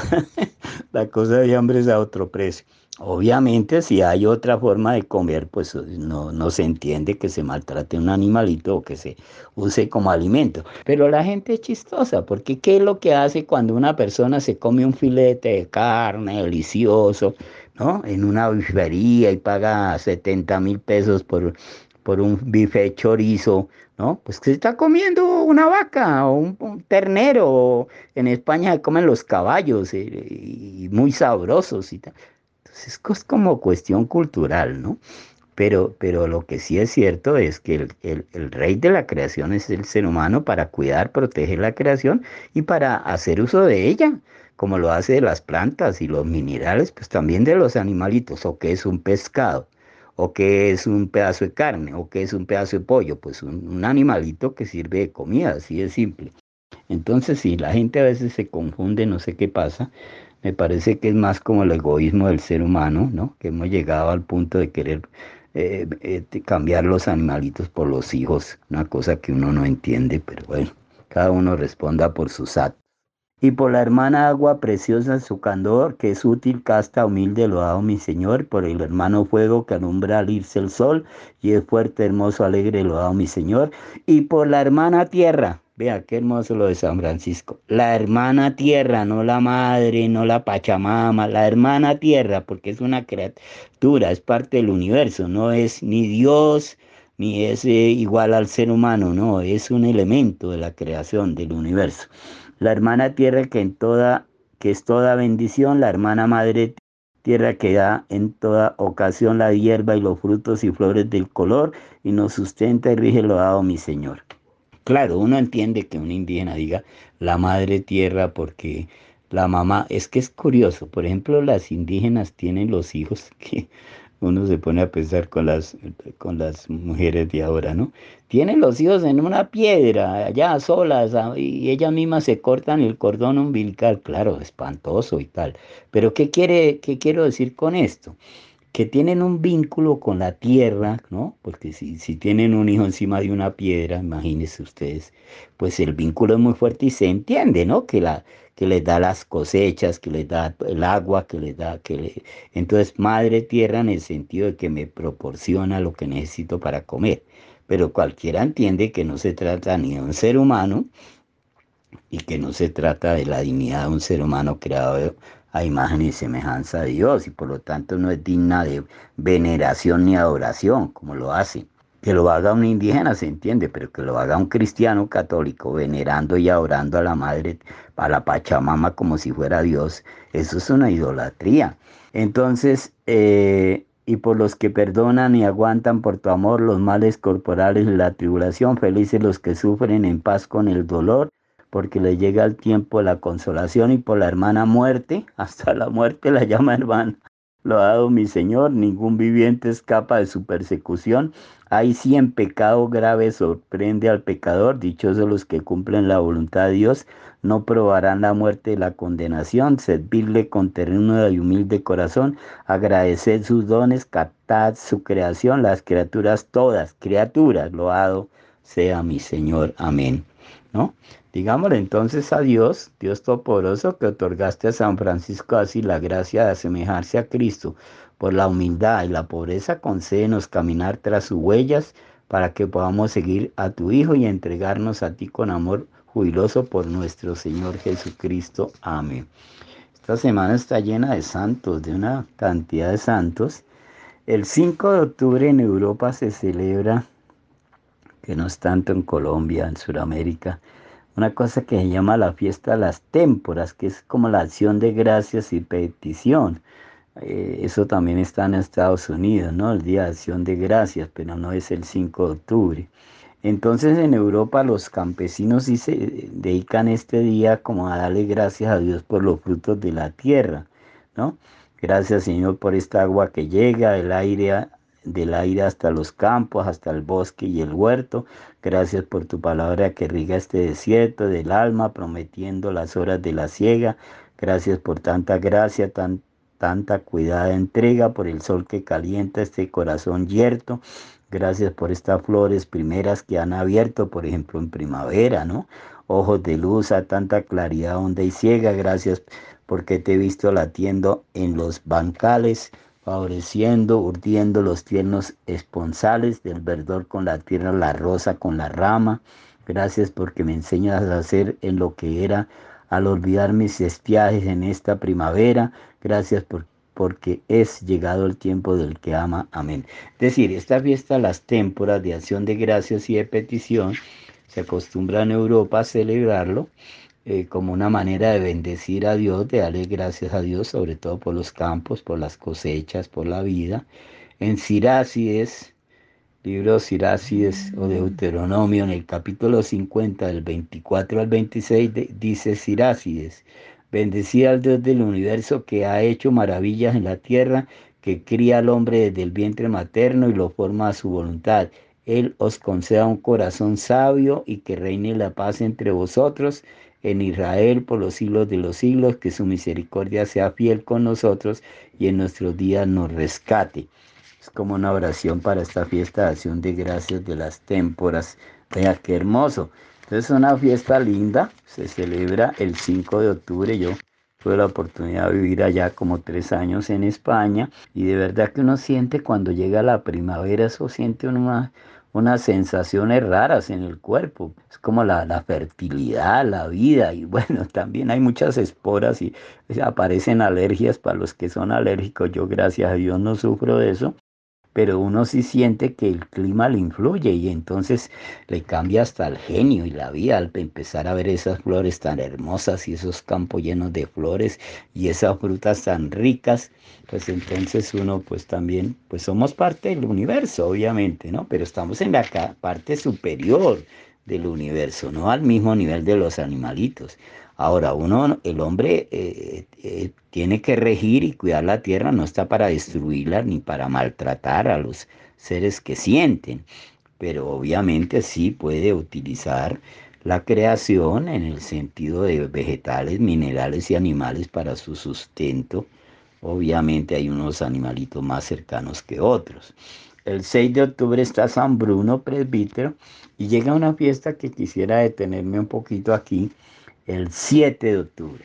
la cosa de hambre es a otro precio. Obviamente, si hay otra forma de comer, pues no, no se entiende que se maltrate un animalito o que se use como alimento. Pero la gente es chistosa, porque ¿qué es lo que hace cuando una persona se come un filete de carne delicioso, ¿no? En una bifería y paga setenta mil pesos por, por un bife de chorizo, ¿no? Pues que se está comiendo una vaca o un, un ternero. O en España se comen los caballos eh, y muy sabrosos y tal. Entonces es como cuestión cultural, ¿no? Pero, pero lo que sí es cierto es que el, el, el rey de la creación es el ser humano para cuidar, proteger la creación y para hacer uso de ella, como lo hace de las plantas y los minerales, pues también de los animalitos, o que es un pescado, o que es un pedazo de carne, o que es un pedazo de pollo, pues un, un animalito que sirve de comida, así de simple. Entonces, si la gente a veces se confunde, no sé qué pasa, me parece que es más como el egoísmo del ser humano, ¿no? Que hemos llegado al punto de querer eh, eh, cambiar los animalitos por los hijos, una cosa que uno no entiende, pero bueno, cada uno responda por sus actos. Y por la hermana agua preciosa en su candor, que es útil, casta, humilde, loado mi Señor, por el hermano fuego que alumbra al irse el sol, y es fuerte, hermoso, alegre, loado mi Señor. Y por la hermana tierra, vea qué hermoso lo de San Francisco, la hermana tierra, no la madre, no la Pachamama, la hermana tierra, porque es una criatura, es parte del universo, no es ni Dios, ni es eh, igual al ser humano, no, es un elemento de la creación del universo. La hermana tierra que en toda, que es toda bendición, la hermana madre tierra que da en toda ocasión la hierba y los frutos y flores del color y nos sustenta y rige lo dado mi Señor. Claro, uno entiende que un indígena diga la madre tierra porque la mamá, es que es curioso, por ejemplo, las indígenas tienen los hijos que uno se pone a pensar con las, con las mujeres de ahora, ¿no? Tienen los hijos en una piedra, allá solas, y ellas mismas se cortan el cordón umbilical, claro, espantoso y tal. Pero ¿qué quiere, qué quiero decir con esto? que tienen un vínculo con la tierra, ¿no? Porque si, si tienen un hijo encima de una piedra, imagínense ustedes, pues el vínculo es muy fuerte y se entiende, ¿no? Que la, que les da las cosechas, que les da el agua, que les da, que le... Entonces, madre tierra en el sentido de que me proporciona lo que necesito para comer. Pero cualquiera entiende que no se trata ni de un ser humano y que no se trata de la dignidad de un ser humano creado a imagen y semejanza de Dios, y por lo tanto no es digna de veneración ni adoración, como lo hace. Que lo haga un indígena se entiende, pero que lo haga un cristiano católico, venerando y adorando a la madre, a la Pachamama como si fuera Dios, eso es una idolatría. Entonces, eh, y por los que perdonan y aguantan por tu amor los males corporales y la tribulación, felices los que sufren en paz con el dolor, porque les llega el tiempo de la consolación, y por la hermana muerte, hasta la muerte la llama hermana. Lo ha dado mi Señor, ningún viviente escapa de su persecución. Hay sí en pecado grave sorprende al pecador, dichosos los que cumplen la voluntad de Dios, no probarán la muerte y la condenación. Servirle con ternura y humilde corazón, agradeced sus dones, captad su creación, las criaturas todas, criaturas, loado sea mi Señor, amén, ¿no? Digámosle entonces a Dios, Dios Todopoderoso, que otorgaste a San Francisco de Asís la gracia de asemejarse a Cristo. Por la humildad y la pobreza, concédenos caminar tras sus huellas, para que podamos seguir a tu Hijo y entregarnos a ti con amor jubiloso por nuestro Señor Jesucristo. Amén. Esta semana está llena de santos, de una cantidad de santos. El cinco de octubre en Europa se celebra, que no es tanto en Colombia, en Sudamérica, una cosa que se llama la fiesta de las témporas, que es como la acción de gracias y petición. Eh, eso también está en Estados Unidos, ¿no? El Día de Acción de Gracias, pero no es el cinco de octubre. Entonces en Europa los campesinos sí se dedican este día como a darle gracias a Dios por los frutos de la tierra, ¿no? Gracias, Señor, por esta agua que llega, el aire, del aire hasta los campos, hasta el bosque y el huerto. Gracias por tu palabra que riega este desierto del alma, prometiendo las horas de la siega. Gracias por tanta gracia, tan, tanta cuidada entrega, por el sol que calienta este corazón yerto. Gracias por estas flores primeras que han abierto, por ejemplo, en primavera, ¿no? Ojos de luz a tanta claridad honda y ciega. Gracias porque te he visto latiendo en los bancales, favoreciendo, urdiendo los tiernos esponsales del verdor con la tierra, la rosa con la rama. Gracias porque me enseñas a hacer en lo que era al olvidar mis estiajes en esta primavera. Gracias por, porque es llegado el tiempo del que ama. Amén. Es decir, esta fiesta, las témporas de acción de gracias y de petición, se acostumbra en Europa a celebrarlo Eh, como una manera de bendecir a Dios, de darle gracias a Dios, sobre todo por los campos, por las cosechas, por la vida. En Sirácides, libro Sirácides o Deuteronomio, en el capítulo cincuenta, del veinticuatro al veintiséis, de, dice Sirácides: bendecid al Dios del universo, que ha hecho maravillas en la tierra, que cría al hombre desde el vientre materno y lo forma a su voluntad. Él os conceda un corazón sabio y que reine la paz entre vosotros en Israel por los siglos de los siglos, que su misericordia sea fiel con nosotros y en nuestros días nos rescate. Es como una oración para esta fiesta de acción de gracias de las témporas. Vea qué hermoso. Entonces es una fiesta linda, se celebra el cinco de octubre. Yo tuve la oportunidad de vivir allá como tres años en España, y de verdad que uno siente cuando llega la primavera, eso siente una... unas sensaciones raras en el cuerpo. Es como la, la fertilidad, la vida, y bueno, también hay muchas esporas y aparecen alergias para los que son alérgicos. Yo, gracias a Dios, no sufro de eso, pero uno sí siente que el clima le influye y entonces le cambia hasta el genio y la vida al empezar a ver esas flores tan hermosas y esos campos llenos de flores y esas frutas tan ricas. Pues entonces uno pues también, pues somos parte del universo, obviamente, ¿no? Pero estamos en la parte superior del universo, no al mismo nivel de los animalitos. Ahora, uno, el hombre eh, eh, tiene que regir y cuidar la tierra, no está para destruirla ni para maltratar a los seres que sienten, pero obviamente sí puede utilizar la creación en el sentido de vegetales, minerales y animales para su sustento, obviamente hay unos animalitos más cercanos que otros. El seis de octubre está San Bruno, presbítero, y llega una fiesta que quisiera detenerme un poquito aquí, el siete de octubre.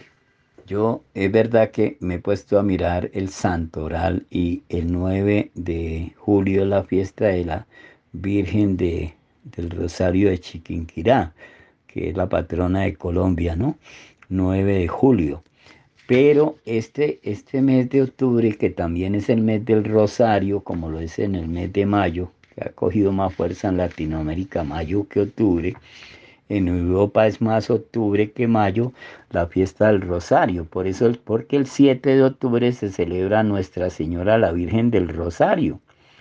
Yo, es verdad que me he puesto a mirar el santoral y el nueve de julio es la fiesta de la Virgen de, del Rosario de Chiquinquirá, que es la patrona de Colombia, ¿no? nueve de julio. Pero este, este mes de octubre, que también es el mes del Rosario, como lo es en el mes de mayo, que ha cogido más fuerza en Latinoamérica, mayo que octubre, en Europa es más octubre que mayo, la fiesta del Rosario. Por eso, porque el siete de octubre se celebra Nuestra Señora la Virgen del Rosario.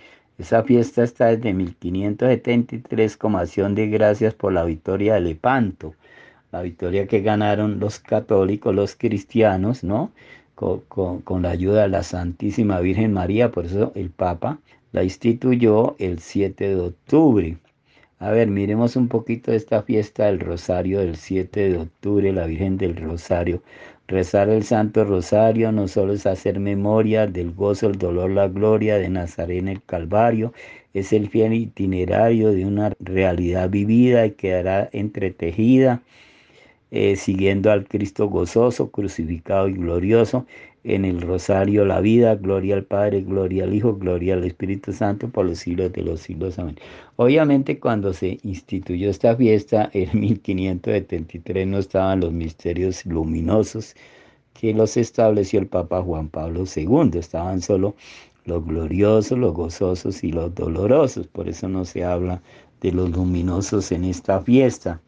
Esa fiesta está desde mil quinientos setenta y tres como acción de gracias por la victoria de Lepanto, la victoria que ganaron los católicos, los cristianos, ¿no? Con, con, con la ayuda de la Santísima Virgen María. Por eso el Papa la instituyó el siete de octubre. A ver, miremos un poquito de esta fiesta del Rosario del siete de octubre, la Virgen del Rosario. Rezar el Santo Rosario no solo es hacer memoria del gozo, el dolor, la gloria de Nazaret en el Calvario, es el fiel itinerario de una realidad vivida y quedará entretejida, eh, siguiendo al Cristo gozoso, crucificado y glorioso. En el Rosario la vida, gloria al Padre, gloria al Hijo, gloria al Espíritu Santo, por los siglos de los siglos. Amén. Obviamente cuando se instituyó esta fiesta en mil quinientos setenta y tres no estaban los misterios luminosos que los estableció el Papa Juan Pablo segundo, estaban solo los gloriosos, los gozosos y los dolorosos. Por eso no se habla de los luminosos en esta fiesta.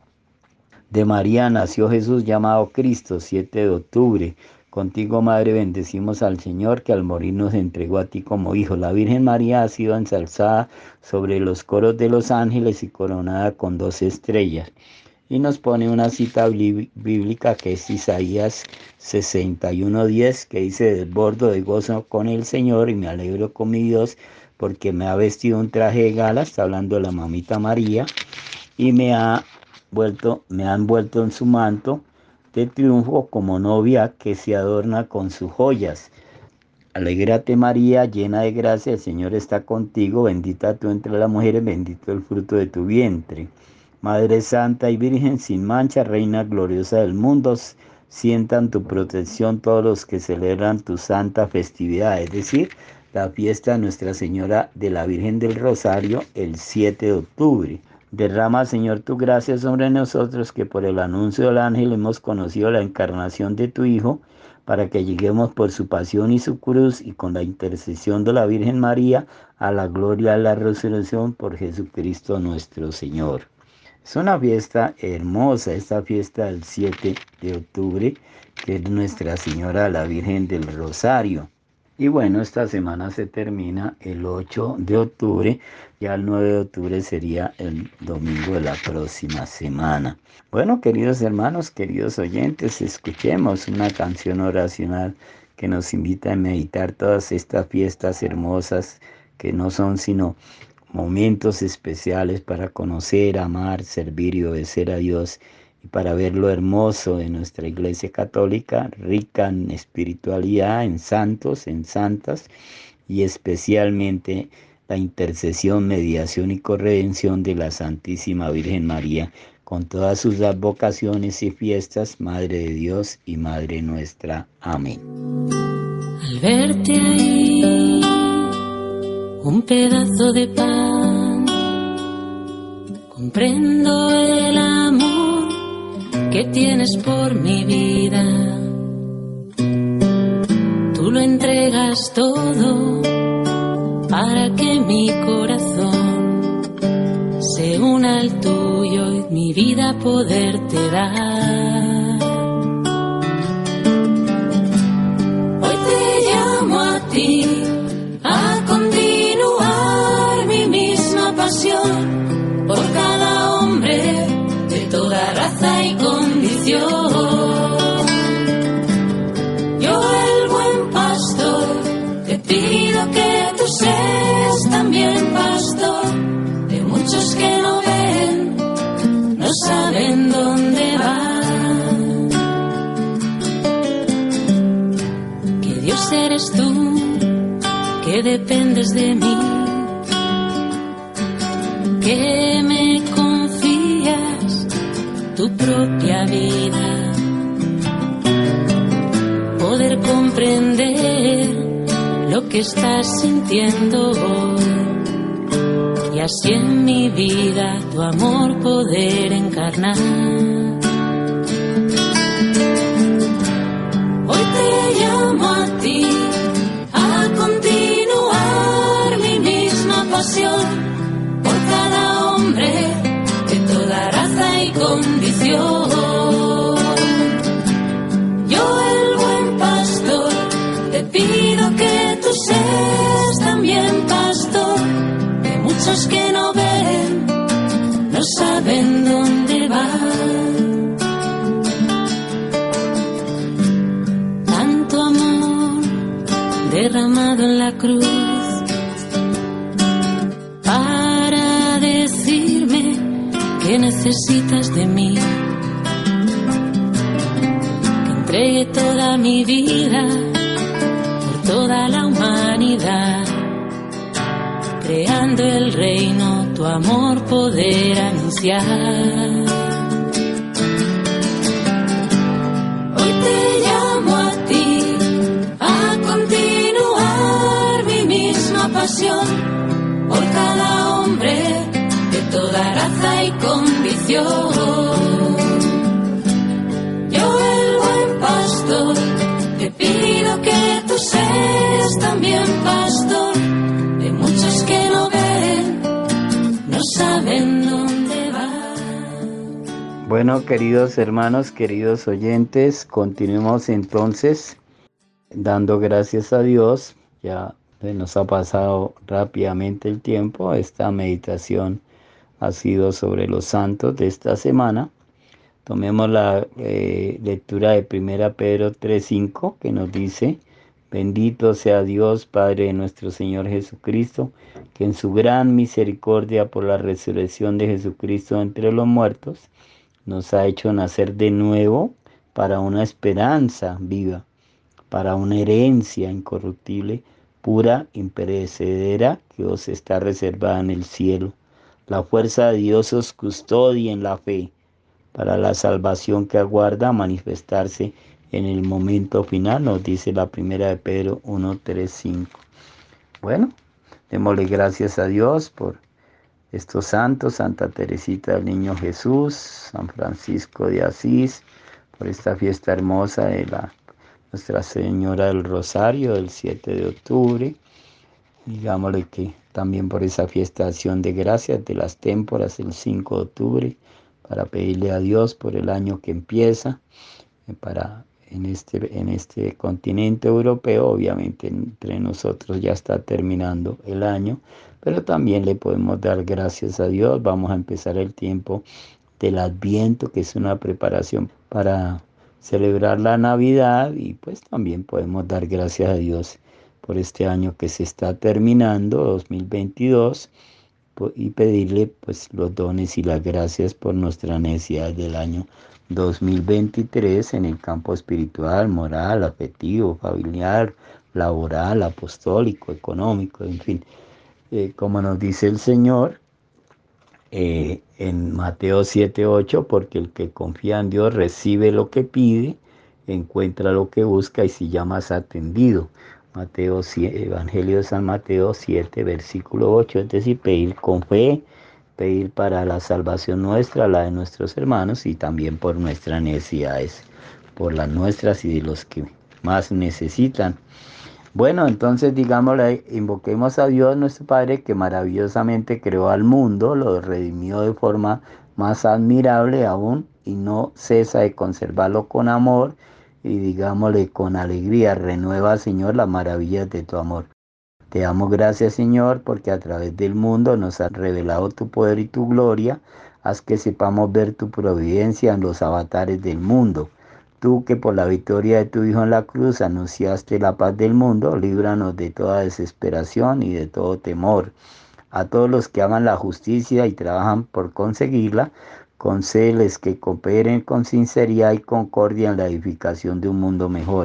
De María nació Jesús llamado Cristo, siete de octubre. Contigo, Madre, bendecimos al Señor, que al morir nos entregó a ti como hijo. La Virgen María ha sido ensalzada sobre los coros de los ángeles y coronada con dos estrellas. Y nos pone una cita bíblica que es Isaías sesenta y uno diez, que dice: desbordo de gozo con el Señor y me alegro con mi Dios, porque me ha vestido un traje de gala, está hablando de la mamita María, y me ha vuelto, me ha envuelto en su manto de triunfo como novia que se adorna con sus joyas. Alégrate María, llena de gracia, el Señor está contigo, bendita tú entre las mujeres, bendito el fruto de tu vientre. Madre Santa y Virgen sin mancha, Reina gloriosa del mundo, sientan tu protección todos los que celebran tu santa festividad, es decir, la fiesta de Nuestra Señora de la Virgen del Rosario el siete de octubre. Derrama, Señor, tu gracia sobre nosotros, que por el anuncio del ángel hemos conocido la encarnación de tu Hijo, para que lleguemos por su pasión y su cruz, y con la intercesión de la Virgen María, a la gloria de la resurrección por Jesucristo nuestro Señor. Es una fiesta hermosa, esta fiesta del siete de octubre, que es Nuestra Señora la Virgen del Rosario. Y bueno, esta semana se termina el ocho de octubre, ya el nueve de octubre sería el domingo de la próxima semana. Bueno, queridos hermanos, queridos oyentes, escuchemos una canción oracional que nos invita a meditar todas estas fiestas hermosas que no son sino momentos especiales para conocer, amar, servir y obedecer a Dios, y para ver lo hermoso de nuestra Iglesia Católica, rica en espiritualidad, en santos, en santas, y especialmente la intercesión, mediación y corredención de la Santísima Virgen María, con todas sus advocaciones y fiestas, Madre de Dios y Madre nuestra. Amén. Al verte ahí, un pedazo de pan, comprendo el amor que tienes por mi vida. Tú lo entregas todo para que mi corazón se una al tuyo y mi vida poderte dar. Hoy te llamo a ti a continuar mi misma pasión por cada hombre de toda raza y condición. Yo, el buen pastor, te pido que tú seas también pastor de muchos que no ven, no saben dónde van. Dios eres tú, que dependes de mí, que me confías tu propia vida, poder comprender lo que estás sintiendo hoy, y así en mi vida tu amor poder encarnar. Hoy te llamo a ti a continuar mi misma pasión por cada hombre de toda raza y condición. Yo, el buen pastor, te pido que tú seas también pastor de muchos que no ven, no saben dónde van. Tanto amor derramado en la cruz para decirme que necesitas de mí, que entregue toda mi vida por toda la humanidad, creando el reino, tu amor poder anunciar. Hoy te llamo a ti a continuar mi misma pasión por cada hombre de toda raza y condición. Yo, el buen pastor, te pido que tú seas también pastor de muchos que no ven, no saben dónde van. Bueno, queridos hermanos, queridos oyentes, continuemos entonces dando gracias a Dios. Ya nos ha pasado rápidamente el tiempo. Esta meditación ha sido sobre los santos de esta semana. Tomemos la eh, lectura de primera Pedro tres cinco, que nos dice: bendito sea Dios, Padre de nuestro Señor Jesucristo, que en su gran misericordia por la resurrección de Jesucristo entre los muertos, nos ha hecho nacer de nuevo para una esperanza viva, para una herencia incorruptible, pura, imperecedera, que os está reservada en el cielo. La fuerza de Dios os custodia en la fe, para la salvación que aguarda manifestarse en el momento final, nos dice la primera de Pedro uno, tres, cinco. Bueno, démosle gracias a Dios por estos santos: Santa Teresita del Niño Jesús, San Francisco de Asís, por esta fiesta hermosa de la Nuestra Señora del Rosario del siete de octubre. Digámosle que también por esa fiesta de Acción de Gracias de las Témporas el cinco de octubre, para pedirle a Dios por el año que empieza, para en este, en este continente europeo. Obviamente entre nosotros ya está terminando el año, pero también le podemos dar gracias a Dios. Vamos a empezar el tiempo del Adviento, que es una preparación para celebrar la Navidad, y pues también podemos dar gracias a Dios por este año que se está terminando, dos mil veintidós, y pedirle pues los dones y las gracias por nuestras necesidades del año dos mil veintitrés en el campo espiritual, moral, afectivo, familiar, laboral, apostólico, económico, en fin. Eh, como nos dice el Señor eh, en Mateo siete ocho, porque el que confía en Dios recibe lo que pide, encuentra lo que busca y si llama es atendido. Mateo, Evangelio de San Mateo siete, versículo ocho, es decir, pedir con fe, pedir para la salvación nuestra, la de nuestros hermanos, y también por nuestras necesidades, por las nuestras y de los que más necesitan. Bueno, entonces digámosle, invoquemos a Dios nuestro Padre, que maravillosamente creó al mundo, lo redimió de forma más admirable aún, y no cesa de conservarlo con amor, y digámosle con alegría: renueva, Señor, las maravillas de tu amor. Te damos gracias, Señor, porque a través del mundo nos has revelado tu poder y tu gloria. Haz que sepamos ver tu providencia en los avatares del mundo. Tú, que por la victoria de tu Hijo en la cruz anunciaste la paz del mundo, líbranos de toda desesperación y de todo temor. A todos los que aman la justicia y trabajan por conseguirla, concédeles que cooperen con sinceridad y concordia en la edificación de un mundo mejor.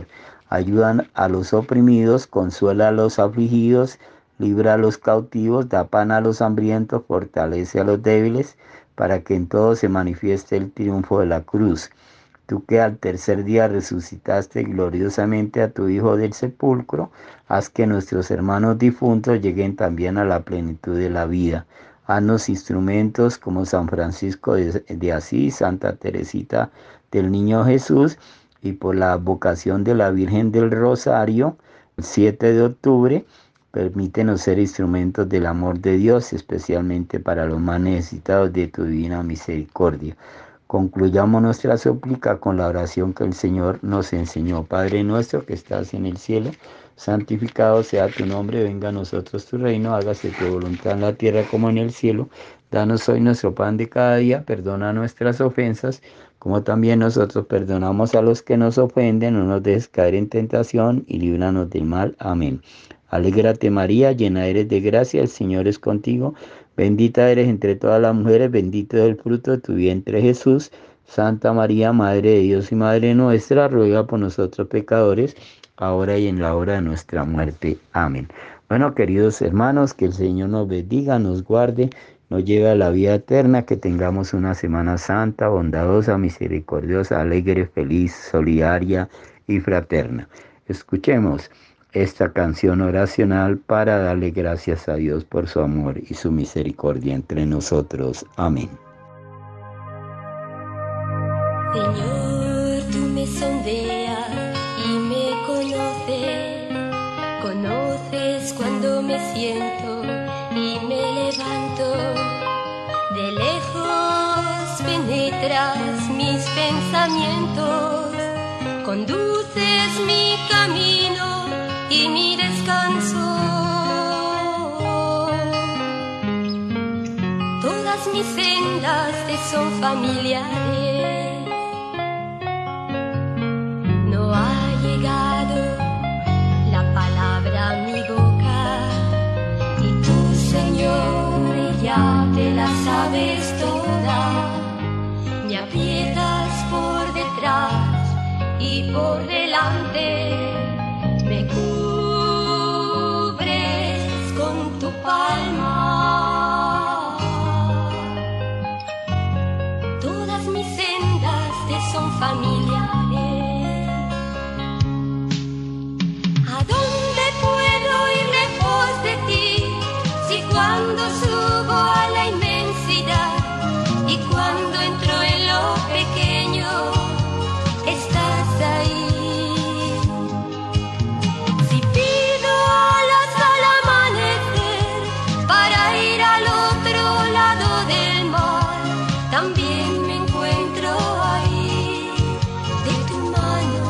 ayuda a los oprimidos, consuela a los afligidos, libra a los cautivos, da pan a los hambrientos, fortalece a los débiles, para que en todo se manifieste el triunfo de la cruz. Tú que al tercer día resucitaste gloriosamente a tu Hijo del sepulcro, haz que nuestros hermanos difuntos lleguen también a la plenitud de la vida. Haznos instrumentos como San Francisco de, de Asís, Santa Teresita del Niño Jesús, y por la vocación de la Virgen del Rosario, el siete de octubre, permítenos ser instrumentos del amor de Dios, especialmente para los más necesitados de tu divina misericordia. Concluyamos nuestra súplica con la oración que el Señor nos enseñó. Padre nuestro que estás en el cielo, santificado sea tu nombre, venga a nosotros tu reino, hágase tu voluntad en la tierra como en el cielo. Danos hoy nuestro pan de cada día, perdona nuestras ofensas, como también nosotros perdonamos a los que nos ofenden, no nos dejes caer en tentación y líbranos del mal. Amén. Alégrate María, llena eres de gracia, el Señor es contigo. Bendita eres entre todas las mujeres, bendito es el fruto de tu vientre Jesús. Santa María, Madre de Dios y Madre nuestra, ruega por nosotros pecadores, ahora y en la hora de nuestra muerte. Amén. Bueno, queridos hermanos, que el Señor nos bendiga, nos guarde, nos lleve a la vida eterna, que tengamos una Semana Santa, bondadosa, misericordiosa, alegre, feliz, solidaria y fraterna. Escuchemos esta canción oracional para darle gracias a Dios por su amor y su misericordia entre nosotros. Amén. Señor, tú me sondeas y me conoces, conoces cuando me siento y me levanto, de lejos penetras mis pensamientos, conduces mi camino y mi descanso. Todas mis sendas te son familiares. No ha llegado la palabra a mi boca y tú, Señor, ya te la sabes toda. Me aprietas por detrás y por delante. Me cubres con tu palma. Todas mis sendas te son familiares. ¿A dónde puedo ir lejos de ti? Si cuando subo a la inmensidad y cuando entro en lo pequeño, estás ahí. También me encuentro ahí de tu mano.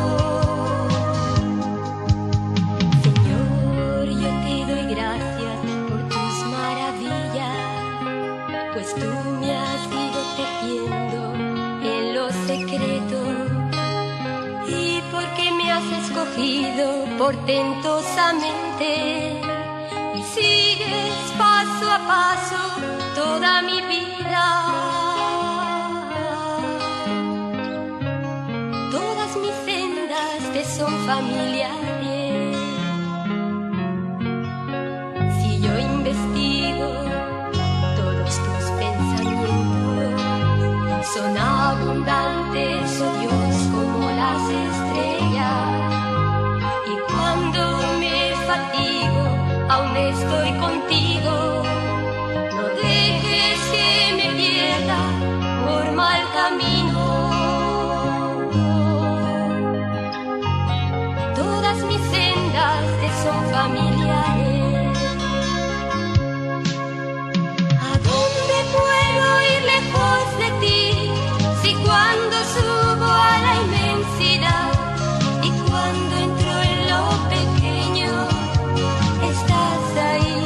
Señor, yo te doy gracias por tus maravillas, pues tú me has ido tejiendo en lo secreto y porque me has escogido portentosamente y sigues paso a paso toda mi vida. Son familiares. Si yo investigo todos tus pensamientos, son abundantes, oh Dios, como las estrellas. Y cuando me fatigo, aún estoy contigo. No dejes que me pierda por mal camino. Mis sendas te son familiares. ¿A dónde puedo ir lejos de ti? Si cuando subo a la inmensidad y cuando entro en lo pequeño, estás ahí.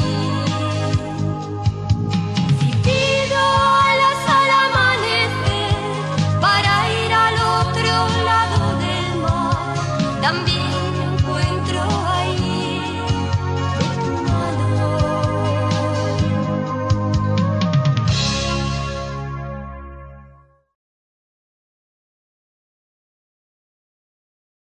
Si pido alas al amanecer para ir al otro lado del mar, también